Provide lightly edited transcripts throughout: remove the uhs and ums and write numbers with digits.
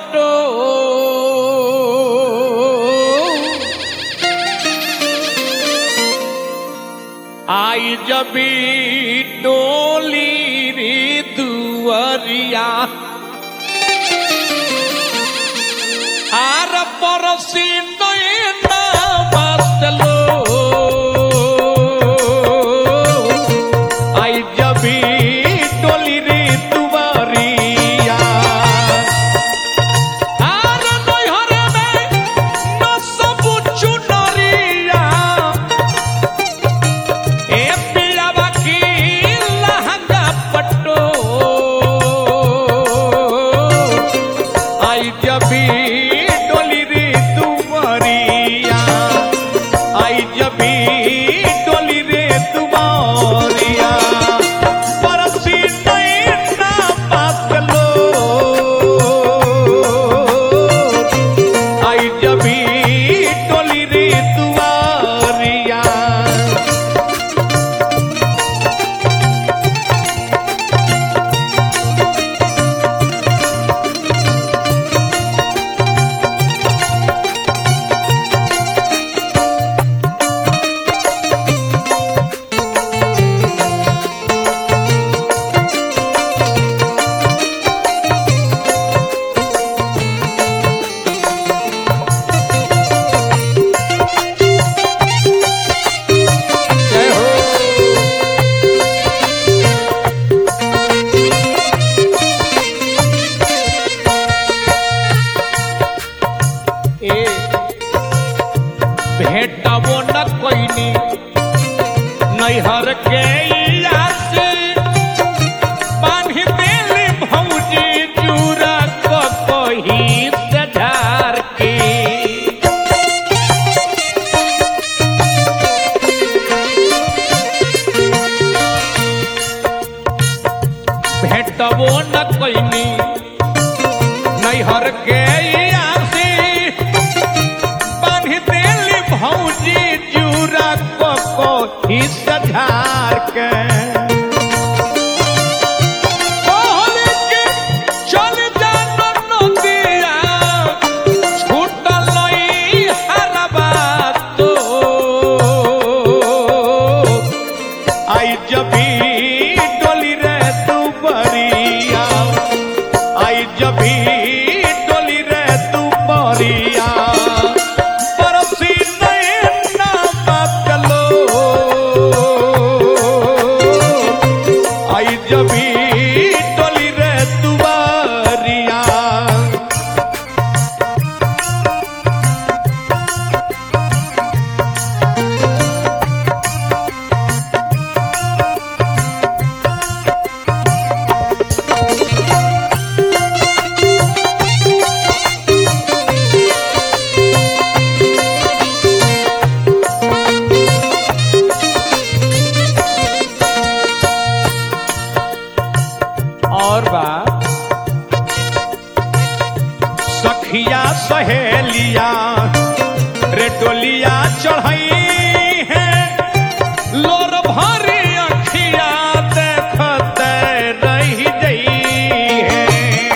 पटो आई जबी डोली रे दुआरिया आर परसी नैना बसलो आई जबी डोली रे दुआरिया आर नैहर में न सब चुनरिया ए पियावा की लहंगा पटो आई जबी डोली रे दुआरिया आई जबी डोली रे दुआरिया परसी नैना बसलो आई जबी डोली रे दुआरिया जय हो ए भेटबो न कोइनी नैहर के यासे बांधी देली भौजी चूरा को कही से झार के भेटबो न कोइनी नैहर के यासे बांधी देली भौजी चूरा को हिस्सा झार के कहले कि चल जा नदिया छूटल ई हरबा तो आई जबी डोली रे दुआरिया आई जबी डोली रे दुआरिया परसी नैना बसलो आई जबी डोली रे दुआरिया और बा सखिया सहेलिया रे डोलिया चढ़ई है लोर भरी अखिया देखते रही गई है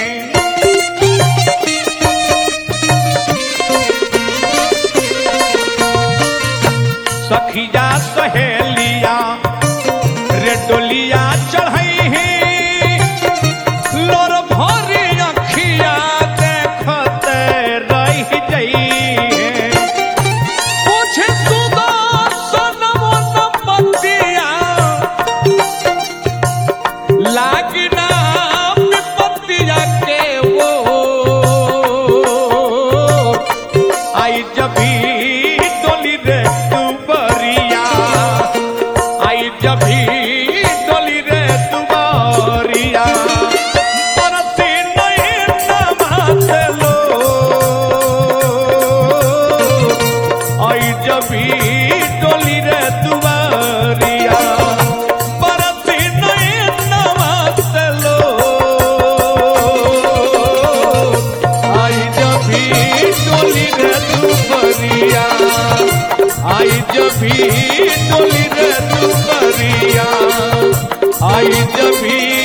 सखिया सहेलिया रे डोलिया चढ़ई है लोर भरी अखिया देखते रह गई है पूछे सुदर्शन मन पतिया लागिना विपत्तिया के वो आई जबी डोली रे दुआरिया आई जबी डोली रे दुआरिया परसी नैना बसलो आई जबी डोली रे दुआरिया परसी नैना बसलो आई जबी डोली रे दुआरिया आई जबी डोली रे दुआरिया आई जबी